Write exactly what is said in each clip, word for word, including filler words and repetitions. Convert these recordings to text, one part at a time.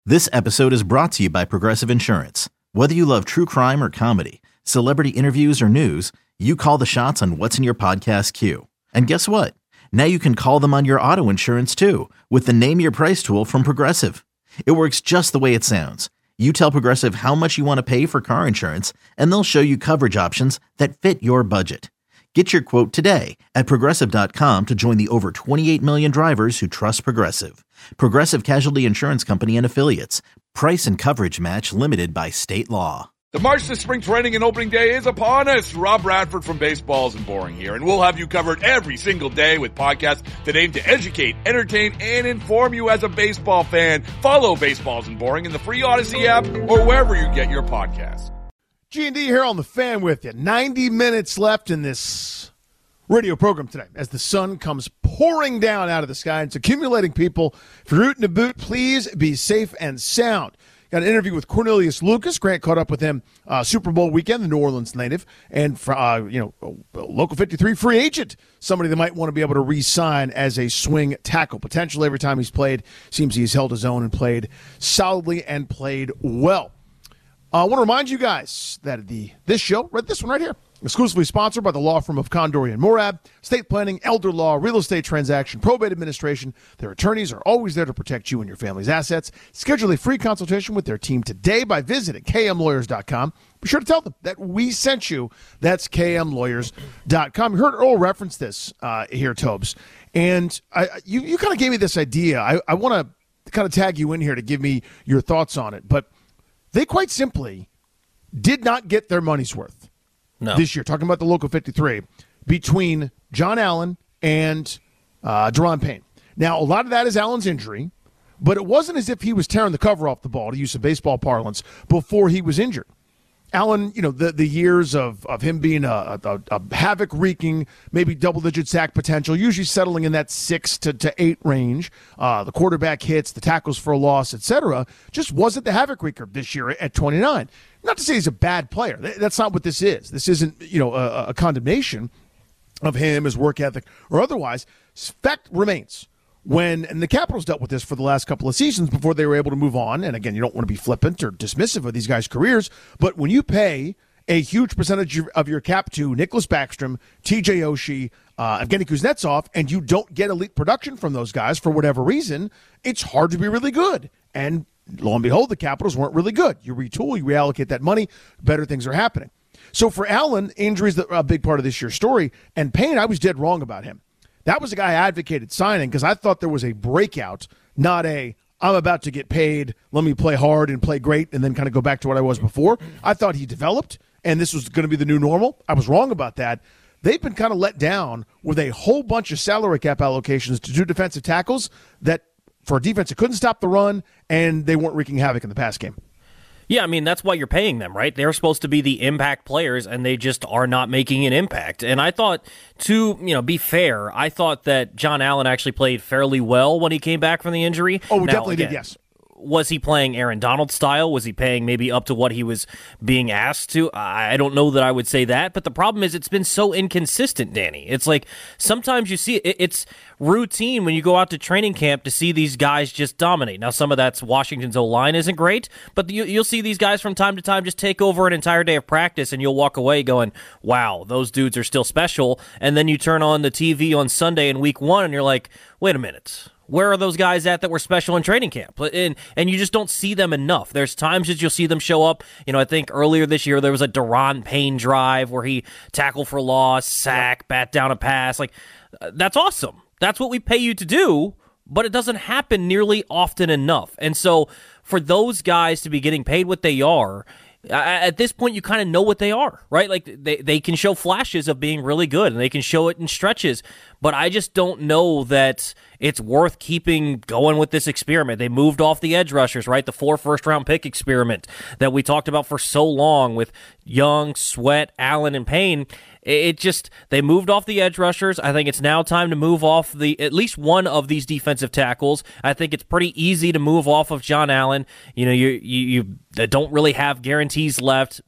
This episode is brought to you by Progressive Insurance. Whether you love true crime or comedy, celebrity interviews or news, you call the shots on what's in your podcast queue. And guess what? Now you can call them on your auto insurance too with the Name Your Price tool from Progressive. It works just the way it sounds. You tell Progressive how much you want to pay for car insurance, and they'll show you coverage options that fit your budget. Get your quote today at Progressive dot com to join the over twenty-eight million drivers who trust Progressive. Progressive Casualty Insurance Company and Affiliates. Price and coverage match limited by state law. The march to spring training and opening day is upon us. Rob Bradford from Baseballs and Boring here, and we'll have you covered every single day with podcasts that aim to educate, entertain, and inform you as a baseball fan. Follow Baseballs and Boring in the free Odyssey app or wherever you get your podcasts. G and D here on The Fan with you. ninety minutes left in this radio program today as the sun comes pouring down out of the sky. It's accumulating people. If you're rooting to boot, please be safe and sound. Got an interview with Cornelius Lucas. Grant caught up with him uh, Super Bowl weekend, the New Orleans native, and uh, you know, Local fifty-three free agent, somebody that might want to be able to re-sign as a swing tackle. Potentially every time he's played, seems he's held his own and played solidly and played well. Uh, I want to remind you guys that the this show, right, this one right here, exclusively sponsored by the law firm of Condori and Morab, estate planning, elder law, real estate transaction, probate administration. Their attorneys are always there to protect you and your family's assets. Schedule a free consultation with their team today by visiting K M lawyers dot com. Be sure to tell them that we sent you. That's K M lawyers dot com. You heard Earl reference this uh, here, Tobes. And I, you, you kind of gave me this idea. I, I want to kind of tag you in here to give me your thoughts on it. But they quite simply did not get their money's worth no. this year. Talking about the Local fifty-three, between John Allen and uh, Daron Payne. Now, a lot of that is Allen's injury, but it wasn't as if he was tearing the cover off the ball, to use some baseball parlance, before he was injured. Allen, you know, the, the years of, of him being a, a, a havoc-wreaking, maybe double-digit sack potential, usually settling in that six to, to eight range, uh, the quarterback hits, the tackles for a loss, et cetera, just wasn't the havoc-wreaker this year at twenty-nine. Not to say he's a bad player. That's not what this is. This isn't, you know, a, a condemnation of him, his work ethic, or otherwise. Fact remains. When, and the Capitals dealt with this for the last couple of seasons before they were able to move on, and again, you don't want to be flippant or dismissive of these guys' careers, but when you pay a huge percentage of your cap to Nicholas Backstrom, T J Oshie, uh, Evgeny Kuznetsov, and you don't get elite production from those guys for whatever reason, it's hard to be really good. And lo and behold, the Capitals weren't really good. You retool, you reallocate that money, better things are happening. So for Allen, injuries are a big part of this year's story, and Payne, I was dead wrong about him. That was a guy I advocated signing because I thought there was a breakout, not a I'm about to get paid, let me play hard and play great and then kind of go back to what I was before. I thought he developed, and this was going to be the new normal. I was wrong about that. They've been kind of let down with a whole bunch of salary cap allocations to do defensive tackles that for a defense that couldn't stop the run, and they weren't wreaking havoc in the pass game. Yeah, I mean, that's why you're paying them, right? They're supposed to be the impact players, and they just are not making an impact. And I thought, to you know, be fair, I thought that John Allen actually played fairly well when he came back from the injury. Oh, we now, definitely again, did, yes. Was he playing Aaron Donald style? Was he paying maybe up to what he was being asked to? I don't know that I would say that, but the problem is it's been so inconsistent, Danny. It's like sometimes you see it, it's routine when you go out to training camp to see these guys just dominate. Now, some of that's Washington's O-line isn't great, but you, you'll see these guys from time to time just take over an entire day of practice, and you'll walk away going, wow, those dudes are still special. And then you turn on the T V on Sunday in week one, and you're like, wait a minute. Where are those guys at that were special in training camp? And and you just don't see them enough. There's times that you'll see them show up. You know, I think earlier this year there was a Daron Payne drive where he tackled for loss, sack, bat down a pass. Like, that's awesome. That's what we pay you to do, but it doesn't happen nearly often enough. And so for those guys to be getting paid what they are, at this point, you kind of know what they are, right? Like, they, they can show flashes of being really good, and they can show it in stretches, but I just don't know that it's worth keeping going with this experiment. They moved off the edge rushers, right? The four first-round pick experiment that we talked about for so long with Young, Sweat, Allen, and Payne. It just, they moved off the edge rushers. I think it's now time to move off the at least one of these defensive tackles. I think it's pretty easy to move off of John Allen. You know, you you, you don't really have guarantees left.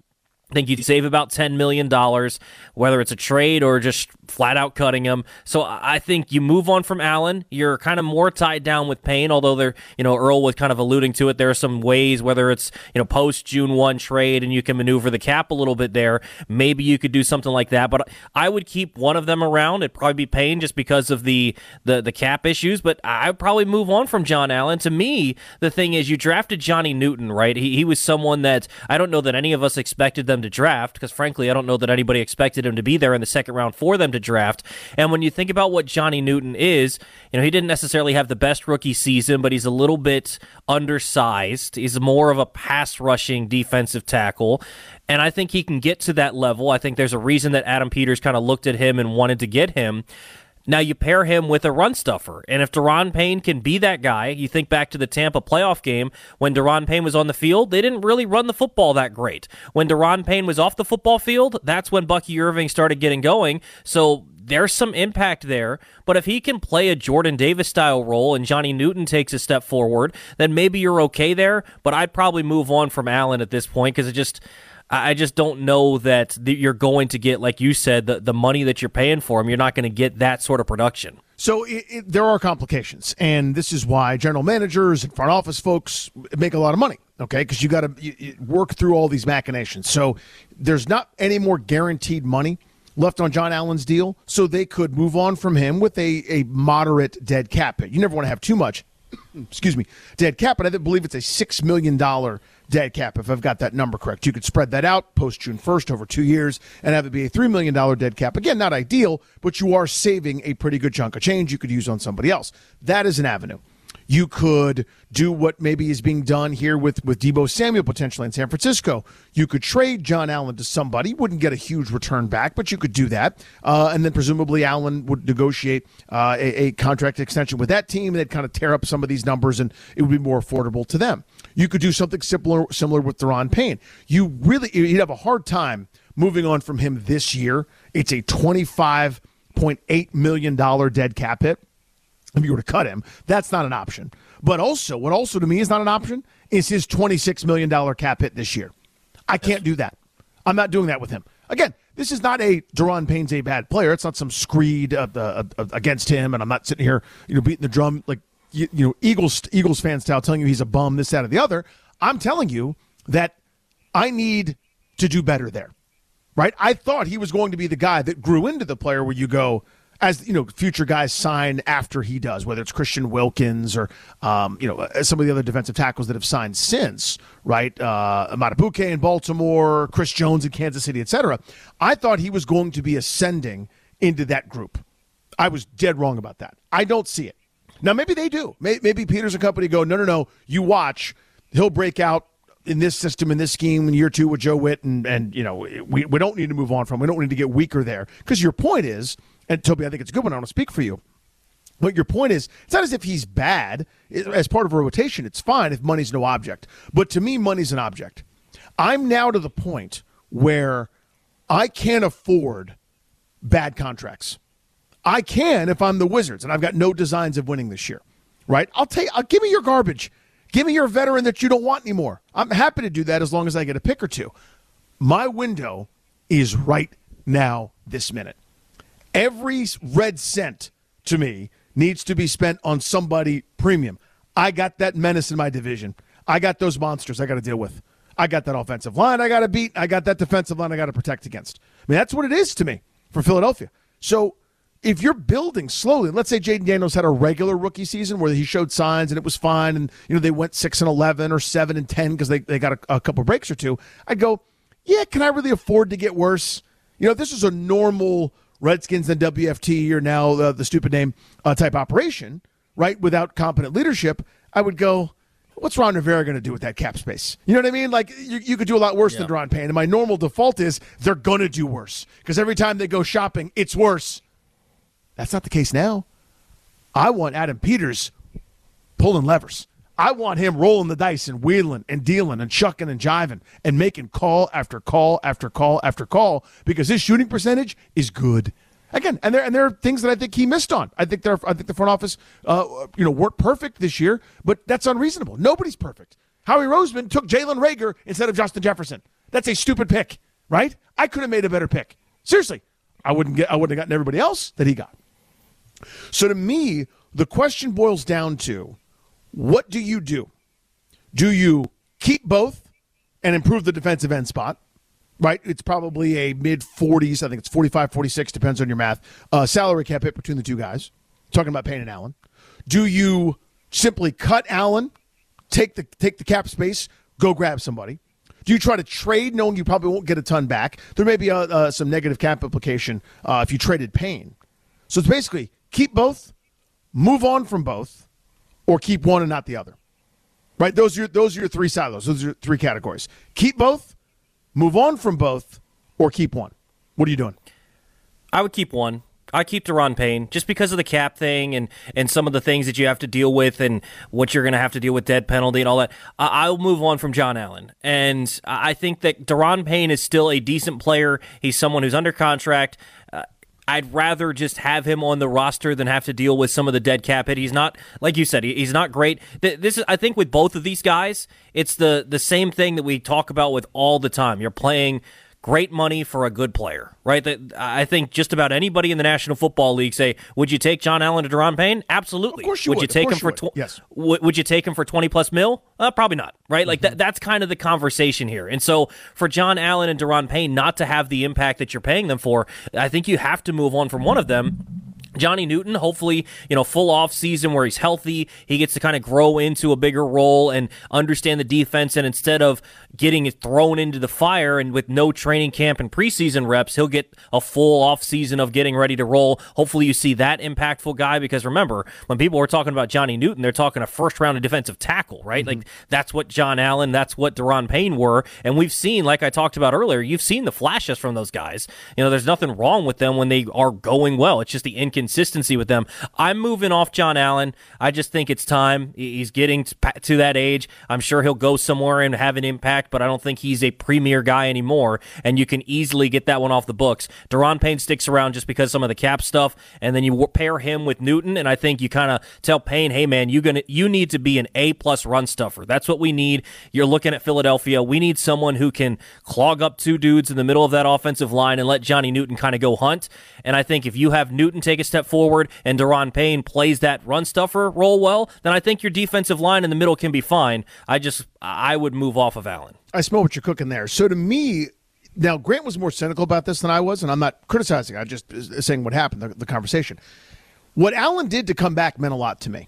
I think you'd save about ten million dollars, whether it's a trade or just flat out cutting him. So I think you move on from Allen. You're kind of more tied down with Payne, although there, you know, Earl was kind of alluding to it. There are some ways, whether it's, you know, post June first trade and you can maneuver the cap a little bit there. Maybe you could do something like that. But I would keep one of them around. It'd probably be Payne just because of the, the, the cap issues. But I'd probably move on from John Allen. To me, the thing is, you drafted Johnny Newton, right? He, he was someone that I don't know that any of us expected them to draft, because frankly, I don't know that anybody expected him to be there in the second round for them to draft. And when you think about what Johnny Newton is, you know, he didn't necessarily have the best rookie season, but he's a little bit undersized. He's more of a pass rushing defensive tackle. And I think he can get to that level. I think there's a reason that Adam Peters kind of looked at him and wanted to get him. Now you pair him with a run stuffer, and if Daron Payne can be that guy, you think back to the Tampa playoff game when Daron Payne was on the field, they didn't really run the football that great. When Daron Payne was off the football field, that's when Bucky Irving started getting going, so there's some impact there. But if he can play a Jordan Davis-style role and Johnny Newton takes a step forward, then maybe you're okay there, but I'd probably move on from Allen at this point because it just... I just don't know that you're going to get, like you said, the, the money that you're paying for him. You're not going to get that sort of production. So it, it, there are complications, and this is why general managers and front office folks make a lot of money, okay, because you got to work through all these machinations. So there's not any more guaranteed money left on John Allen's deal, so they could move on from him with a, a moderate dead cap hit. You never want to have too much, excuse me, dead cap, but I believe it's a six million dollars dead cap, if I've got that number correct. You could spread that out post June first over two years and have it be a three million dollars dead cap. Again, not ideal, but you are saving a pretty good chunk of change you could use on somebody else. That is an avenue. You could do what maybe is being done here with, with Deebo Samuel potentially in San Francisco. You could trade John Allen to somebody. Wouldn't get a huge return back, but you could do that. Uh, and then presumably Allen would negotiate uh, a, a contract extension with that team, and they'd kind of tear up some of these numbers, and it would be more affordable to them. You could do something similar similar with Daron Payne. You really, you'd have a hard time moving on from him this year. It's a twenty-five point eight million dollars dead cap hit. If you were to cut him, that's not an option. But also, what also to me is not an option is his twenty-six million dollars cap hit this year. I can't do that. I'm not doing that with him. Again, this is not a Daron Payne's a bad player. It's not some screed uh, uh, uh, against him, and I'm not sitting here, you know, beating the drum like you, you know Eagles Eagles fan style, telling you he's a bum, this, that, or the other. I'm telling you that I need to do better there, right? I thought he was going to be the guy that grew into the player where you go, as you know, future guys sign after he does, whether it's Christian Wilkins or um, you know some of the other defensive tackles that have signed since, right? Uh, Matabuke in Baltimore, Chris Jones in Kansas City, et cetera. I thought he was going to be ascending into that group. I was dead wrong about that. I don't see it. Now, maybe they do. Maybe Peters and company go, no, no, no, you watch. He'll break out in this system, in this scheme in year two with Joe Witt, and, and you know, we, we don't need to move on from him. We don't need to get weaker there. Because your point is, and Toby, I think it's a good one. I want to speak for you. But your point is, it's not as if he's bad. As part of a rotation, it's fine if money's no object. But to me, money's an object. I'm now to the point where I can't afford bad contracts. I can if I'm the Wizards, and I've got no designs of winning this year, right? I'll take. I'll, give me your garbage. Give me your veteran that you don't want anymore. I'm happy to do that as long as I get a pick or two. My window is right now, this minute. Every red cent, to me, needs to be spent on somebody premium. I got that menace in my division. I got those monsters I got to deal with. I got that offensive line I got to beat. I got that defensive line I got to protect against. I mean, that's what it is to me for Philadelphia. So if you're building slowly, let's say Jaden Daniels had a regular rookie season where he showed signs and it was fine, and you know they went six and eleven or seven and ten because they, they got a, a couple breaks or two, I'd go, yeah, can I really afford to get worse? You know, if this is a normal Redskins and W F T, or now uh, the stupid name uh, type operation, right, without competent leadership, I would go, what's Ron Rivera going to do with that cap space? You know what I mean? Like, you, you could do a lot worse yeah. than Daron Payne. And my normal default is they're going to do worse because every time they go shopping, it's worse. That's not the case now. I want Adam Peters pulling levers. I want him rolling the dice and wheeling and dealing and chucking and jiving and making call after call after call after call because his shooting percentage is good. Again, and there and there are things that I think he missed on. I think they're I think the front office, uh, you know, weren't perfect this year, but that's unreasonable. Nobody's perfect. Howie Roseman took Jalen Reagor instead of Justin Jefferson. That's a stupid pick. right? I could have made a better pick. Seriously, I wouldn't get. I wouldn't have gotten everybody else that he got. So to me, the question boils down to, what do you do? Do you keep both and improve the defensive end spot? Right, it's probably a mid-forties, I think it's forty-five, forty-six, depends on your math, uh, salary cap hit between the two guys. Talking about Payne and Allen. Do you simply cut Allen, take the take the cap space, go grab somebody? Do you try to trade knowing you probably won't get a ton back? There may be a, uh, some negative cap implication uh, if you traded Payne. So it's basically keep both, move on from both, or keep one and not the other. Right, those are your, those are your three silos. Those are your three categories. Keep both, move on from both, or keep one. What are you doing? I would keep one. I keep Daron Payne just because of the cap thing and, and some of the things that you have to deal with and what you're going to have to deal with dead penalty and all that. Uh, I'll move on from John Allen. And I think that Daron Payne is still a decent player. He's someone who's under contract. Uh, I'd rather just have him on the roster than have to deal with some of the dead cap hit. He's not, like you said, he's not great. This is, I think, with both of these guys, it's the the same thing that we talk about with all the time. You're playing great money for a good player, right? That I think just about anybody in the National Football League say, would you take John Allen to Daron Payne? Absolutely. Of course you would. Would you take him you for would. tw- yes. w- Would you take him for twenty plus mil? Uh, probably not, right? Like mm-hmm. that. That's kind of the conversation here. And so for John Allen and Daron Payne not to have the impact that you're paying them for, I think you have to move on from one of them. Johnny Newton, hopefully, you know, full off season where he's healthy, he gets to kind of grow into a bigger role and understand the defense. And instead of getting thrown into the fire and with no training camp and preseason reps, he'll get a full off season of getting ready to roll. Hopefully, you see that impactful guy because remember, when people were talking about Johnny Newton, they're talking a first round of defensive tackle, right? Mm-hmm. Like that's what John Allen, that's what Daron Payne were. And we've seen, like I talked about earlier, you've seen the flashes from those guys. You know, there's nothing wrong with them when they are going well. It's just the inconsistency. Consistency with them. I'm moving off John Allen. I just think it's time. He's getting to that age. I'm sure he'll go somewhere and have an impact, but I don't think he's a premier guy anymore, and you can easily get that one off the books. Daron Payne sticks around just because some of the cap stuff, and then you pair him with Newton, and I think you kind of tell Payne, hey, man, you gonna you need to be an A-plus run stuffer. That's what we need. You're looking at Philadelphia. We need someone who can clog up two dudes in the middle of that offensive line and let Johnny Newton kind of go hunt, and I think if you have Newton take a step forward and Daron Payne plays that run stuffer role well, then I think your defensive line in the middle can be fine. I just, I would move off of Allen. I smell what you're cooking there. So to me, now Grant was more cynical about this than I was, and I'm not criticizing. I'm just saying what happened, the, the conversation. What Allen did to come back meant a lot to me.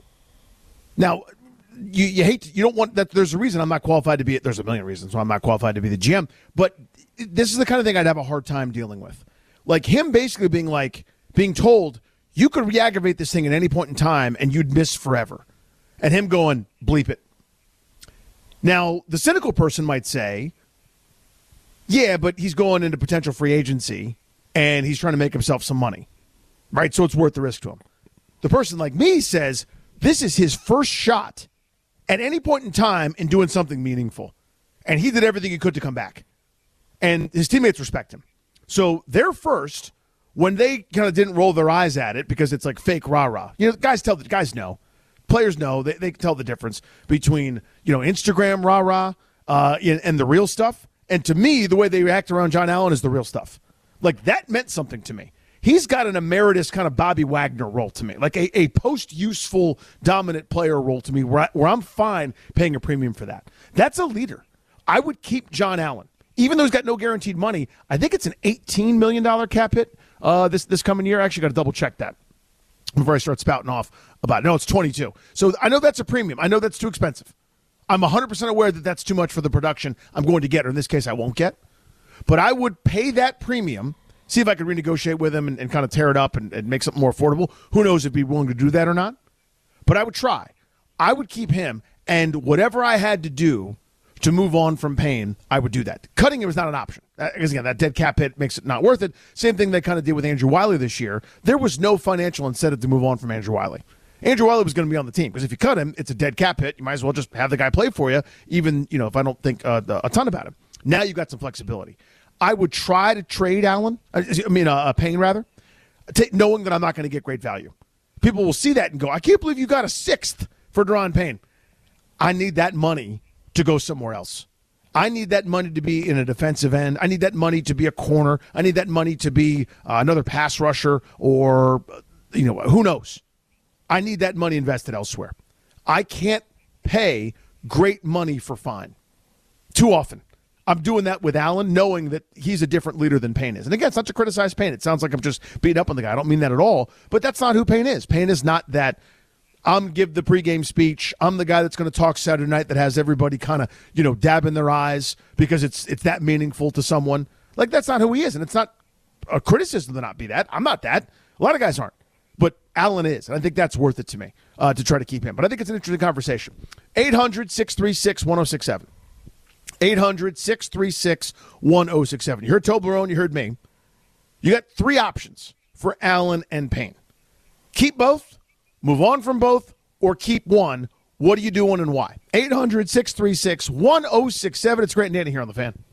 Now, you, you hate, to, you don't want that. There's a reason I'm not qualified to be, there's a million reasons why I'm not qualified to be the G M, but this is the kind of thing I'd have a hard time dealing with. Like him basically being like, being told, you could re-aggravate this thing at any point in time and you'd miss forever. And him going, bleep it. Now, the cynical person might say, yeah, but he's going into potential free agency and he's trying to make himself some money, right? So it's worth the risk to him. The person like me says, this is his first shot at any point in time in doing something meaningful. And he did everything he could to come back. And his teammates respect him. So they're first. When they kind of didn't roll their eyes at it because it's like fake rah-rah. You know, guys tell the guys know. Players know. They they can tell the difference between, you know, Instagram rah-rah uh, and, and the real stuff. And to me, the way they react around John Allen is the real stuff. Like, that meant something to me. He's got an emeritus kind of Bobby Wagner role to me, like a, a post-useful dominant player role to me where, I, where I'm fine paying a premium for that. That's a leader. I would keep John Allen. Even though he's got no guaranteed money, I think it's an eighteen million dollars cap hit. Uh, this this coming year, I actually got to double check that before I start spouting off about it. No, it's twenty-two. So I know that's a premium. I know that's too expensive. I'm one hundred percent aware that that's too much for the production I'm going to get, or in this case, I won't get. But I would pay that premium, see if I could renegotiate with him and, and kind of tear it up and, and make something more affordable. Who knows if he'd be willing to do that or not? But I would try. I would keep him, and whatever I had to do to move on from Payne, I would do that. Cutting him is not an option. Because, again, that dead cap hit makes it not worth it. Same thing they kind of did with Andrew Wiley this year. There was no financial incentive to move on from Andrew Wiley. Andrew Wiley was going to be on the team because if you cut him, it's a dead cap hit. You might as well just have the guy play for you, even you know if I don't think uh, a ton about him. Now you've got some flexibility. I would try to trade Allen, I mean uh, Payne rather, t- knowing that I'm not going to get great value. People will see that and go, I can't believe you got a sixth for Daron Payne. I need that money to go somewhere else. I need that money to be in a defensive end. I need that money to be a corner. I need that money to be uh, another pass rusher or, you know, who knows. I need that money invested elsewhere. I can't pay great money for Fine too often. I'm doing that with Allen, knowing that he's a different leader than Payne is. And again, it's not to criticize Payne. It sounds like I'm just beating up on the guy. I don't mean that at all. But that's not who Payne is. Payne is not that I'm give the pregame speech. I'm the guy that's going to talk Saturday night that has everybody kind of, you know, dabbing their eyes because it's it's that meaningful to someone. Like, that's not who he is. And it's not a criticism to not be that. I'm not that. A lot of guys aren't. But Allen is. And I think that's worth it to me uh, to try to keep him. But I think it's an interesting conversation. eight hundred, six three six, one oh six seven. eight hundred, six three six, one oh six seven. You heard Toblerone, you heard me. You got three options for Allen and Payne. Keep both, move on from both, or keep one. What are you doing and why? eight hundred, six three six, one oh six seven. It's Grant and Danny here on The Fan.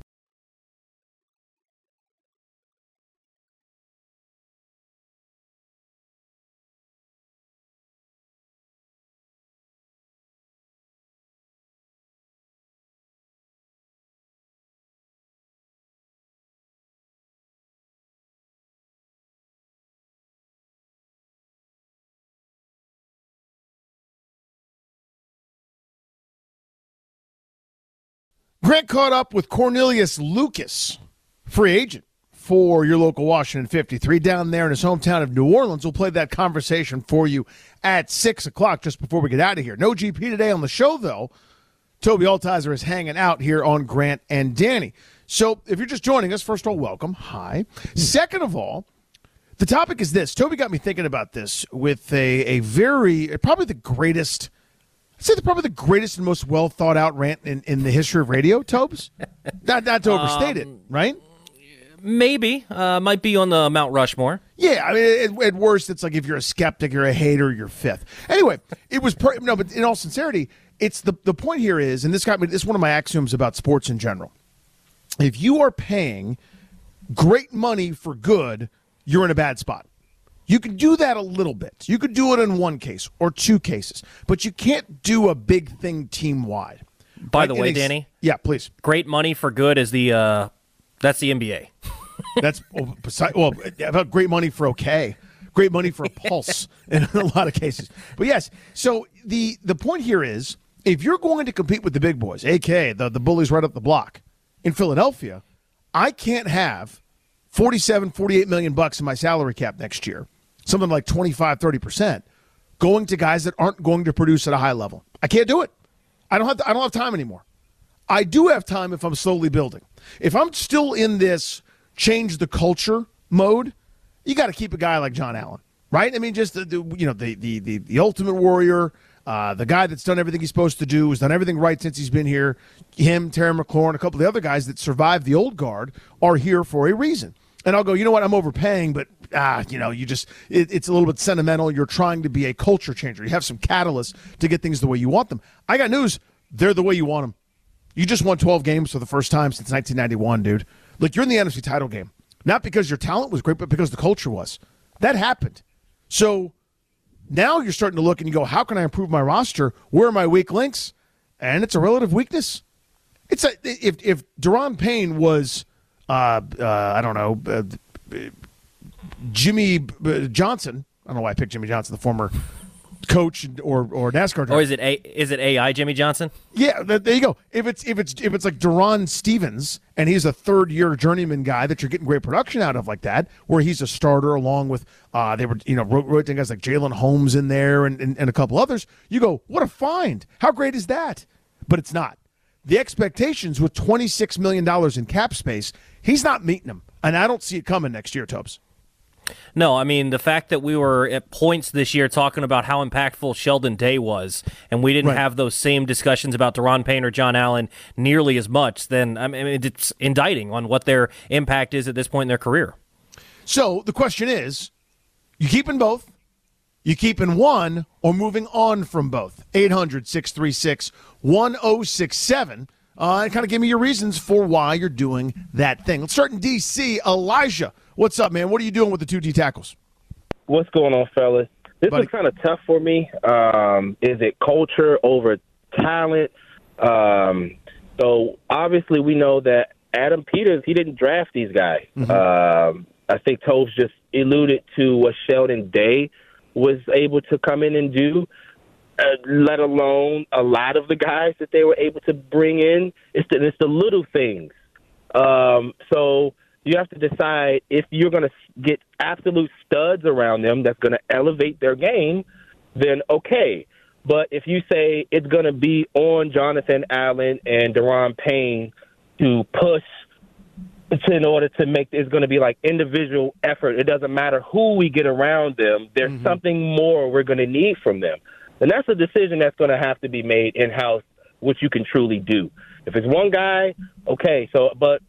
Grant caught up with Cornelius Lucas, free agent for your local Washington fifty-three down there in his hometown of New Orleans. We'll play that conversation for you at six o'clock just before we get out of here. No G P today on the show, though. Toby Altizer is hanging out here on Grant and Danny. So if you're just joining us, first of all, welcome. Hi. Second of all, the topic is this. Toby got me thinking about this with a, a very, probably the greatest I'd say the, probably the greatest and most well-thought-out rant in, in the history of radio, Tobes. Not, not to overstate um, it, right? Maybe. Uh, might be on the Mount Rushmore. Yeah, I mean, at, at worst, it's like if you're a skeptic, you're a hater, you're fifth. Anyway, it was, per, no, but in all sincerity, it's the, the point here is, and this got me, this is one of my axioms about sports in general. If you are paying great money for good, you're in a bad spot. You can do that a little bit. You could do it in one case or two cases, but you can't do a big thing team-wide. By right? the way, a, Danny. Yeah, please. Great money for good is the uh, that's the N B A. That's well, well, about great money for okay, great money for a pulse in a lot of cases. But yes, so the the point here is, if you're going to compete with the big boys, A K A the the bullies right up the block in Philadelphia, I can't have forty-seven, forty-eight million bucks in my salary cap next year. Something like twenty-five, thirty percent going to guys that aren't going to produce at a high level. I can't do it. I don't have to, I don't have time anymore. I do have time if I'm slowly building. If I'm still in this change the culture mode, you got to keep a guy like John Allen, right? I mean, just the, the you know the the the, the ultimate warrior, uh, the guy that's done everything he's supposed to do, has done everything right since he's been here. Him, Terry McLaurin, a couple of the other guys that survived the old guard are here for a reason. And I'll go, you know what, I'm overpaying, but, ah, you know, you just, it, it's a little bit sentimental. You're trying to be a culture changer. You have some catalysts to get things the way you want them. I got news. They're the way you want them. You just won twelve games for the first time since nineteen ninety-one, dude. Look, you're in the N F C title game. Not because your talent was great, but because the culture was. That happened. So now you're starting to look and you go, how can I improve my roster? Where are my weak links? And it's a relative weakness. It's a, if, if Daron Payne was... Uh, uh, I don't know, uh, Jimmy Johnson. I don't know why I picked Jimmy Johnson, the former coach or or NASCAR driver. Or is it a is it A I Jimmy Johnson? Yeah, there you go. If it's if it's if it's like Deron Stevens and he's a third year journeyman guy that you're getting great production out of like that, where he's a starter along with uh they were you know rotating guys like Jalen Holmes in there and, and and a couple others. You go, what a find! How great is that? But it's not. The expectations with twenty-six million dollars in cap space, he's not meeting them. And I don't see it coming next year, Tobes. No, I mean, the fact that we were at points this year talking about how impactful Sheldon Day was, and we didn't right. have those same discussions about Daron Payne or John Allen nearly as much, then I mean, it's indicting on what their impact is at this point in their career. So the question is, you keeping both? You keeping one or moving on from both? eight hundred, six three six, one oh six seven. Uh, and kind of give me your reasons for why you're doing that thing. Let's start in D C. Elijah, what's up, man? What are you doing with the two D tackles? What's going on, fellas? This Buddy. is kind of tough for me. Um, is it culture over talent? Um, So obviously we know that Adam Peters, he didn't draft these guys. Mm-hmm. Um, I think Tobes just alluded to what Sheldon Day was able to come in and do, uh, let alone a lot of the guys that they were able to bring in. It's the, it's the little things. Um, so you have to decide if you're going to get absolute studs around them that's going to elevate their game, then okay. But if you say it's going to be on Jonathan Allen and Daron Payne to push to, in order to make it's going to be like individual effort, it doesn't matter who we get around them. There's mm-hmm. something more we're going to need from them. And that's a decision that's going to have to be made in-house, which you can truly do. If it's one guy, okay. So, but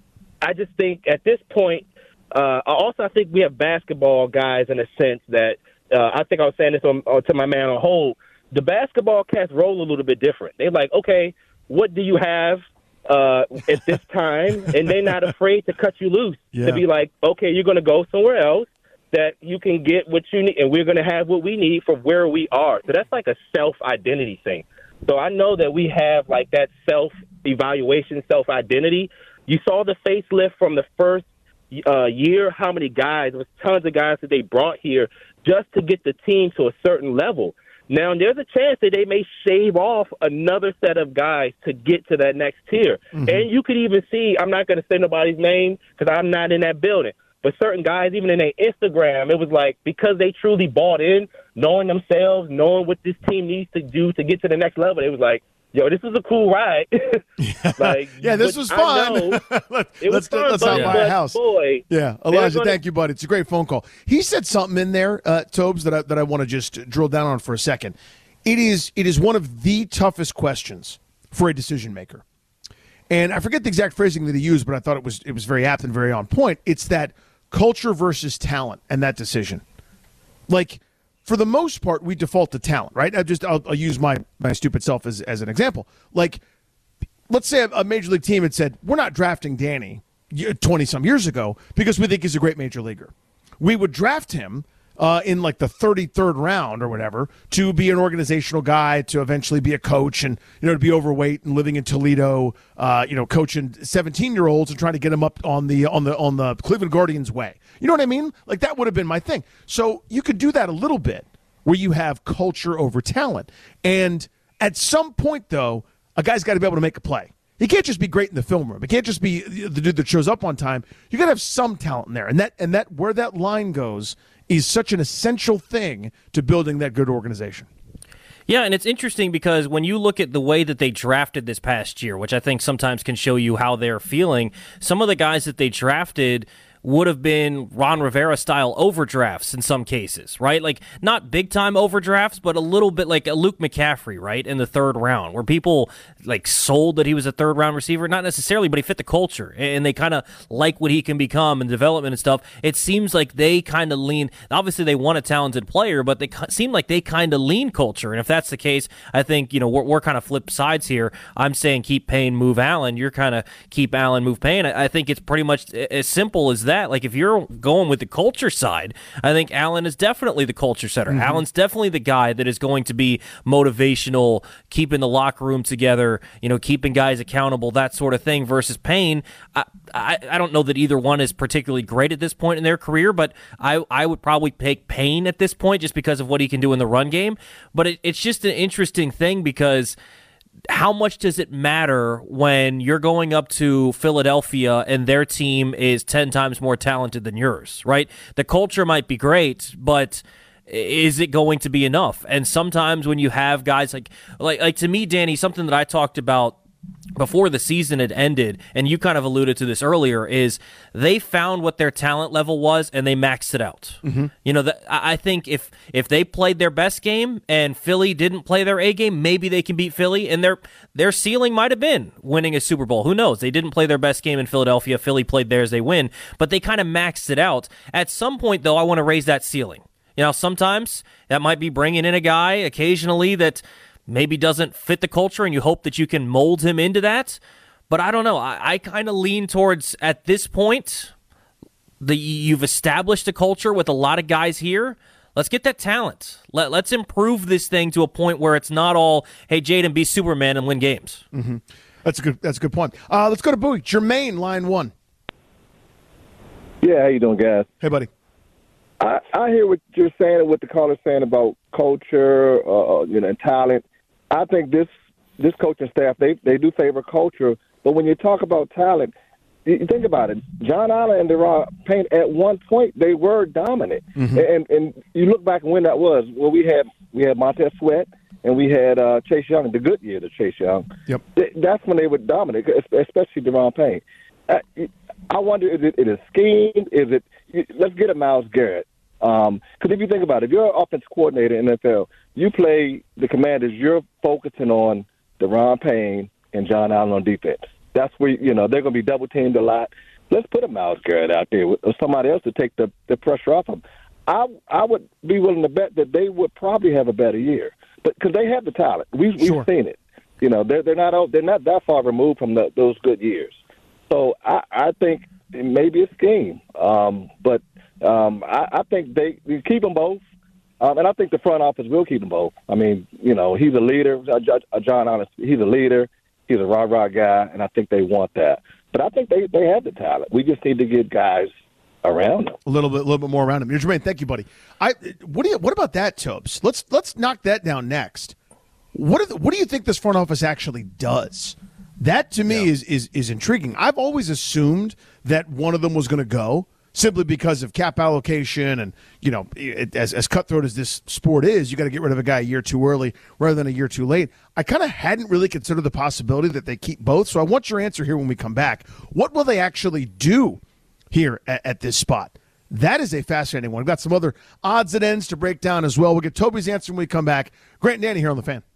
I just think at this point, uh, also I think we have basketball guys in a sense that uh, I think I was saying this on, on, to my man on hold. The basketball cats roll a little bit different. They're like, okay, what do you have uh, at this time? And they're not afraid to cut you loose yeah. to be like, okay, you're going to go somewhere else that you can get what you need, and we're going to have what we need from where we are. So that's like a self-identity thing. So I know that we have like that self-evaluation, self-identity. You saw the facelift from the first uh, year, how many guys, there was tons of guys that they brought here just to get the team to a certain level. Now, there's a chance that they may shave off another set of guys to get to that next tier. Mm-hmm. And you could even see, I'm not going to say nobody's name because I'm not in that building, but certain guys, even in their Instagram, it was like because they truly bought in, knowing themselves, knowing what this team needs to do to get to the next level, it was like, yo, this is a cool ride. yeah. Like, yeah, this was fun. Know, let's it was let's, fun, let's but, out buy but a house. Boy, yeah, Elijah, gonna... thank you, buddy. It's a great phone call. He said something in there, uh, Tobes, that I, that I want to just drill down on for a second. It is it is one of the toughest questions for a decision maker. And I forget the exact phrasing that he used, but I thought it was it was very apt and very on point. It's that culture versus talent and that decision. Like, for the most part, we default to talent, right? I just I'll, I'll use my, my stupid self as, as an example. Like, let's say a, a major league team had said, we're not drafting Danny twenty-some years ago because we think he's a great major leaguer. We would draft him uh, in like the thirty-third round or whatever to be an organizational guy, to eventually be a coach, and you know to be overweight and living in Toledo, uh, you know, coaching seventeen-year-olds and trying to get them up on the on the on the Cleveland Guardians way. You know what I mean? Like, that would have been my thing. So you could do that a little bit where you have culture over talent. And at some point, though, a guy's got to be able to make a play. He can't just be great in the film room. It can't just be the dude that shows up on time. You got to have some talent in there. And that and that where that line goes is such an essential thing to building that good organization. Yeah, and it's interesting because when you look at the way that they drafted this past year, which I think sometimes can show you how they're feeling, some of the guys that they drafted would have been Ron Rivera-style overdrafts in some cases, right? Like, not big-time overdrafts, but a little bit like a Luke McCaffrey, right, in the third round, where people, like, sold that he was a third-round receiver. Not necessarily, but he fit the culture, and they kind of like what he can become and development and stuff. It seems like they kind of lean – obviously, they want a talented player, but they seem like they kind of lean culture. And if that's the case, I think, you know, we're, we're kind of flip sides here. I'm saying keep Payne, move Allen. You're kind of keep Allen, move Payne. I, I think it's pretty much as simple as that. That. Like, if you're going with the culture side, I think Allen is definitely the culture setter. Mm-hmm. Allen's definitely the guy that is going to be motivational, keeping the locker room together, you know, keeping guys accountable, that sort of thing, versus Payne. I, I, I don't know that either one is particularly great at this point in their career, but I, I would probably pick Payne at this point just because of what he can do in the run game. But it, it's just an interesting thing because how much does it matter when you're going up to Philadelphia and their team is ten times more talented than yours, right? The culture might be great, but is it going to be enough? And sometimes when you have guys like, like, like to me, Danny, something that I talked about before the season had ended, and you kind of alluded to this earlier, is they found what their talent level was and they maxed it out. Mm-hmm. You know, the, I think if if they played their best game and Philly didn't play their A game, maybe they can beat Philly, and their their ceiling might have been winning a Super Bowl. Who knows? They didn't play their best game in Philadelphia. Philly played theirs, they win, but they kind of maxed it out. At some point, though, I want to raise that ceiling. You know, sometimes that might be bringing in a guy occasionally that maybe doesn't fit the culture, and you hope that you can mold him into that. But I don't know. I, I kind of lean towards, at this point, the you've established a culture with a lot of guys here. Let's get that talent. Let, let's improve this thing to a point where it's not all, hey, Jaden, be Superman and win games. Mm-hmm. That's a good. That's a good point. Uh, let's go to Bowie. Jermaine, line one. Yeah, how you doing, guys? Hey, buddy. I, I hear what you're saying, what the caller's saying about culture, uh, you know, and talent. I think this this coaching staff they they do favor culture, but when you talk about talent, you think about it. John Allen and Deron Payne at one point they were dominant, mm-hmm. and and you look back when that was. Well, we had we had Montez Sweat and we had uh, Chase Young, the good year of Chase Young. Yep, that's when they were dominant, especially Deron Payne. I, I wonder, is it, is it scheme? Is it? Let's get a Myles Garrett. Because um, if you think about it, if you're an offensive coordinator in the N F L, you play the Commanders, you're focusing on Deron Payne and John Allen on defense. That's where, you know, they're going to be double-teamed a lot. Let's put a Myles Garrett out there with, or somebody else to take the, the pressure off them. I I would be willing to bet that they would probably have a better year, but because they have the talent. We've, we've sure. seen it. You know, they're, they're, not, they're not that far removed from the, those good years. So I, I think it may be a scheme, um, but um, I, I think they, they keep them both, um, and I think the front office will keep them both. I mean, you know, he's a leader. Uh, John Allen, he's a leader. He's a rah-rah guy, and I think they want that. But I think they, they have the talent. We just need to get guys around them. A little bit, a little bit more around him. Jermaine, thank you, buddy. I what do you what about that, Tobes? Let's let's knock that down next. What are the, what do you think this front office actually does? That, to me, yeah. is, is is intriguing. I've always assumed that one of them was going to go simply because of cap allocation and, you know, it, as, as cutthroat as this sport is, you got to get rid of a guy a year too early rather than a year too late. I kind of hadn't really considered the possibility that they keep both, so I want your answer here when we come back. What will they actually do here at, at this spot? That is a fascinating one. We've got some other odds and ends to break down as well. We'll get Toby's answer when we come back. Grant and Danny here on The Fan.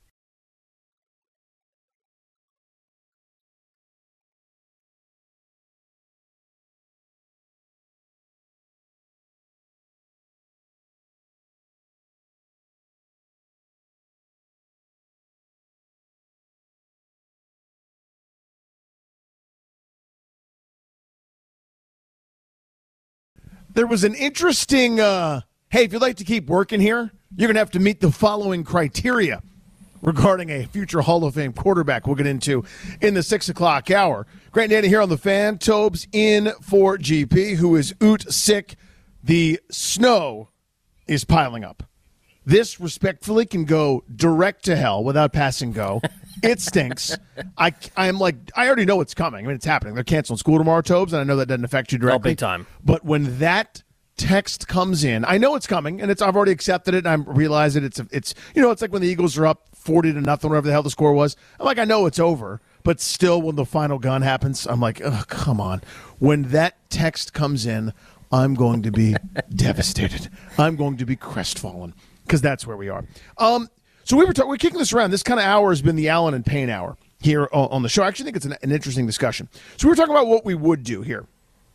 There was an interesting, uh, hey, if you'd like to keep working here, you're going to have to meet the following criteria regarding a future Hall of Fame quarterback we'll get into in the six o'clock hour. Grant and Danny here on The Fan. Tobes in for G P, who is oot sick. The snow is piling up. This, respectfully, can go direct to hell without passing go. It stinks. I, I'm like, I already know it's coming. I mean, it's happening. They're canceling school tomorrow, Tobes, and I know that doesn't affect you directly. Oh, big time. But when that text comes in, I know it's coming, and it's I've already accepted it, and I realize that it's, it's you know, it's like when the Eagles are up forty to nothing, whatever the hell the score was. I'm like, I know it's over, but still, when the final gun happens, I'm like, oh, come on. When that text comes in, I'm going to be devastated. I'm going to be crestfallen, because that's where we are. Um, so we were talking, we're kicking this around. This kind of hour has been the Allen and Payne hour here on, on the show. I actually think it's an, an interesting discussion. So we were talking about what we would do here,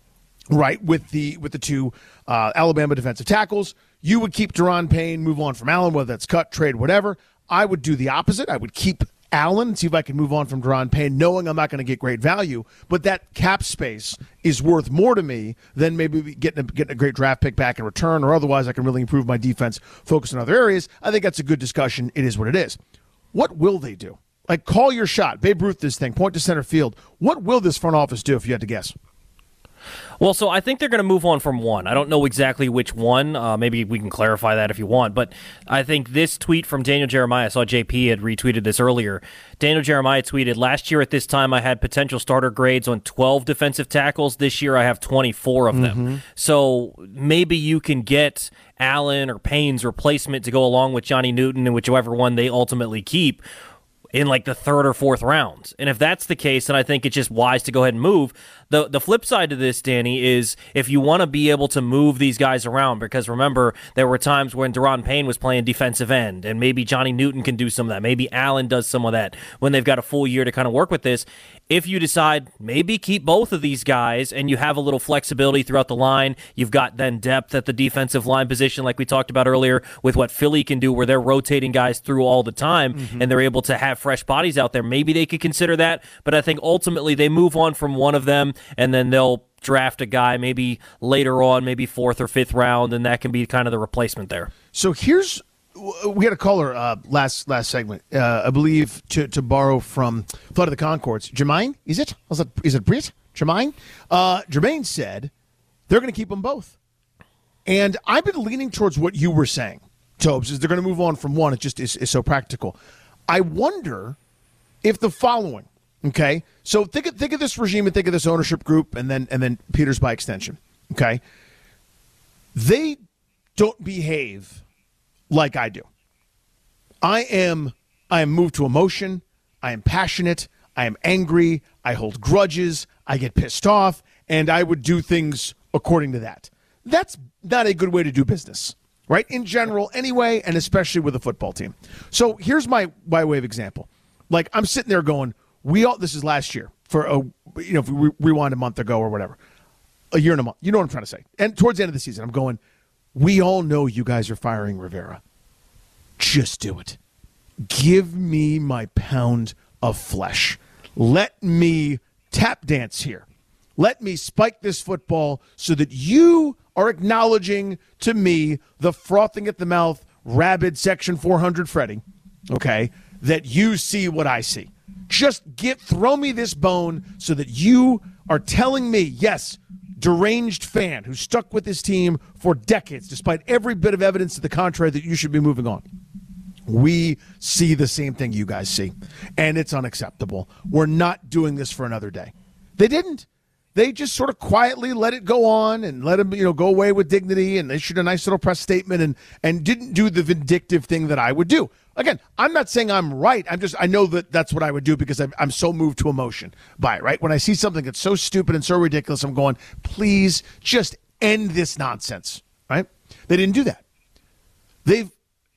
right, with the with the two uh, Alabama defensive tackles. You would keep Deron Payne, move on from Allen, whether that's cut, trade, whatever. I would do the opposite. I would keep Allen, see if I can move on from Deron Payne, knowing I'm not going to get great value, but that cap space is worth more to me than maybe getting a, getting a great draft pick back in return, or otherwise I can really improve my defense, focus on other areas. I think that's a good discussion. It is what it is. What will they do? Like, call your shot. Babe Ruth this thing. Point to center field. What will this front office do if you had to guess? Well, so I think they're going to move on from one. I don't know exactly which one. Uh, maybe we can clarify that if you want. But I think this tweet from Daniel Jeremiah, I saw J P had retweeted this earlier. Daniel Jeremiah tweeted, last year at this time I had potential starter grades on twelve defensive tackles. This year I have twenty-four of them. Mm-hmm. So maybe you can get Allen or Payne's replacement to go along with Johnny Newton and whichever one they ultimately keep in like the third or fourth rounds. And if that's the case, then I think it's just wise to go ahead and move. The the flip side to this, Danny, is if you want to be able to move these guys around, because remember, there were times when Deron Payne was playing defensive end, and maybe Johnny Newton can do some of that. Maybe Allen does some of that when they've got a full year to kind of work with this. If you decide maybe keep both of these guys and you have a little flexibility throughout the line, you've got then depth at the defensive line position like we talked about earlier with what Philly can do where they're rotating guys through all the time mm-hmm. and they're able to have fresh bodies out there. Maybe they could consider that, but I think ultimately they move on from one of them and then they'll draft a guy maybe later on, maybe fourth or fifth round, and that can be kind of the replacement there. So here's we had a caller uh, last last segment, uh, I believe, to, to borrow from Flood of the Concords. Jermaine, is it? Was it is it Brit? Jermaine? Uh, Jermaine said they're going to keep them both. And I've been leaning towards what you were saying, Tobes, is they're going to move on from one. It just is, is so practical. I wonder if the following, okay? So think of, think of this regime and think of this ownership group and then and then Peters by extension, okay? They don't behave like I do. I am I am moved to emotion. I am passionate. I am angry. I hold grudges. I get pissed off, and I would do things according to that. That's not a good way to do business, right? In general, anyway, and especially with a football team. So here's my by way of example. Like, I'm sitting there going, we all. This is last year for a you know if we rewind a month ago or whatever, a year and a month. You know what I'm trying to say. And towards the end of the season, I'm going, we all know you guys are firing Rivera. Just do it. Give me my pound of flesh. Let me tap dance here. Let me spike this football so that you are acknowledging to me the frothing at the mouth, rabid Section four hundred Freddie, okay, that you see what I see. Just get throw me this bone so that you are telling me, yes, deranged fan who stuck with this team for decades, despite every bit of evidence to the contrary, that you should be moving on. We see the same thing you guys see, and it's unacceptable. We're not doing this for another day. They didn't. They just sort of quietly let it go on and let him, you know, go away with dignity and issued a nice little press statement and and didn't do the vindictive thing that I would do. Again, I'm not saying I'm right. I'm just I know that that's what I would do because I'm, I'm so moved to emotion by it, right? When I see something that's so stupid and so ridiculous, I'm going, please just end this nonsense, right? They didn't do that. They've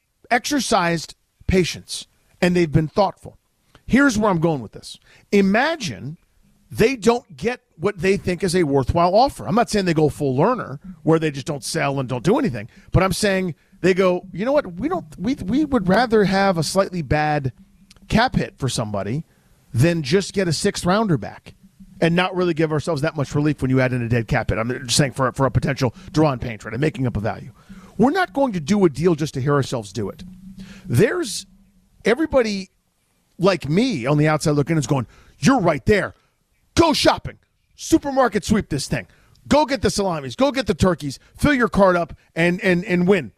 exercised patience, and they've been thoughtful. Here's where I'm going with this. Imagine they don't get what they think is a worthwhile offer. I'm not saying they go full learner where they just don't sell and don't do anything, but I'm saying they go, you know what, we don't we we would rather have a slightly bad cap hit for somebody than just get a sixth rounder back and not really give ourselves that much relief when you add in a dead cap hit. I'm just saying for, for a potential Deron Payne trade and making up a value. We're not going to do a deal just to hear ourselves do it. There's everybody like me on the outside looking is going, you're right there. Go shopping. Supermarket sweep this thing. Go get the salamis. Go get the turkeys. Fill your cart up and, and, and win.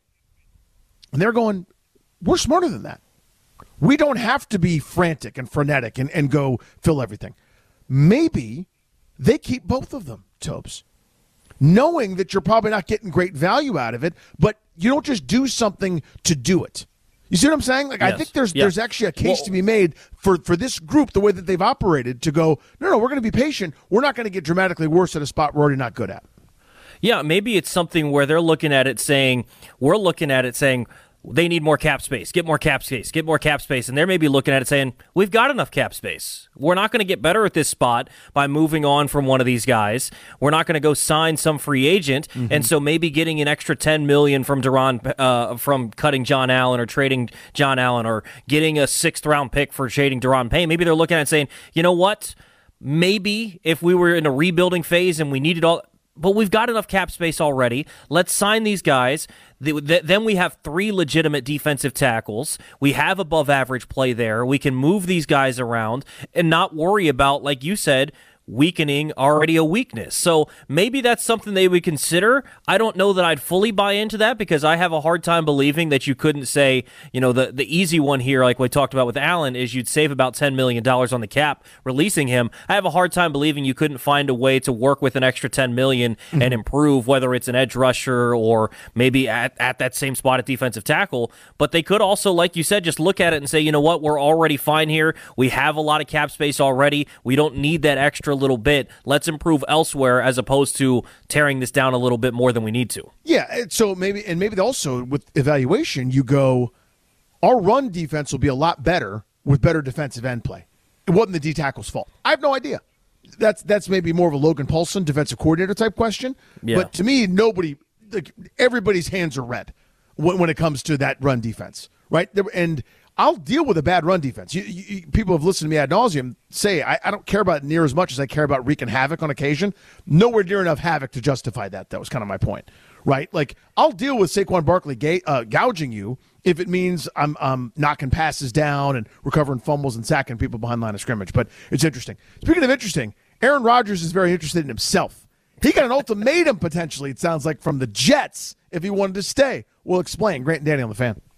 And they're going, we're smarter than that. We don't have to be frantic and frenetic and, and go fill everything. Maybe they keep both of them, Tobes, knowing that you're probably not getting great value out of it, but you don't just do something to do it. You see what I'm saying? Like, yes. I think there's yeah. there's actually a case well, to be made for, for this group, the way that they've operated, to go, no, no, we're going to be patient. We're not going to get dramatically worse at a spot we're already not good at. Yeah, maybe it's something where they're looking at it saying, we're looking at it saying, they need more cap space, get more cap space, get more cap space. And they're maybe looking at it saying, we've got enough cap space. We're not going to get better at this spot by moving on from one of these guys. We're not going to go sign some free agent. Mm-hmm. And so maybe getting an extra ten million dollars from Deron, uh, from cutting John Allen or trading John Allen or getting a sixth round pick for trading Deron Payne. Maybe they're looking at it saying, you know what? Maybe if we were in a rebuilding phase and we needed all, but we've got enough cap space already. Let's sign these guys. Then we have three legitimate defensive tackles. We have above average play there. We can move these guys around and not worry about, like you said, weakening already a weakness. So maybe that's something they would consider. I don't know that I'd fully buy into that because I have a hard time believing that you couldn't say, you know, the, the easy one here, like we talked about with Allen, is you'd save about ten million dollars on the cap releasing him. I have a hard time believing you couldn't find a way to work with an extra ten million dollars mm-hmm. and improve, whether it's an edge rusher or maybe at, at that same spot at defensive tackle. But they could also, like you said, just look at it and say, you know what, we're already fine here. We have a lot of cap space already. We don't need that extra little bit. Let's improve elsewhere as opposed to tearing this down a little bit more than we need to. Yeah, so maybe, and maybe also with evaluation, you go, our run defense will be a lot better with better defensive end play. It wasn't the D tackle's fault. I have no idea. That's that's maybe more of a Logan Paulson defensive coordinator type question. Yeah. But to me, nobody, like, everybody's hands are red when, when it comes to that run defense, right? And I'll deal with a bad run defense. You, you, people have listened to me ad nauseum say I, I don't care about it near as much as I care about wreaking havoc on occasion. Nowhere near enough havoc to justify that. That was kind of my point, right? Like, I'll deal with Saquon Barkley ga- uh, gouging you if it means I'm um, knocking passes down and recovering fumbles and sacking people behind the line of scrimmage. But it's interesting. Speaking of interesting, Aaron Rodgers is very interested in himself. He got an ultimatum, potentially, it sounds like, from the Jets if he wanted to stay. We'll explain. Grant and Danny on the Fan.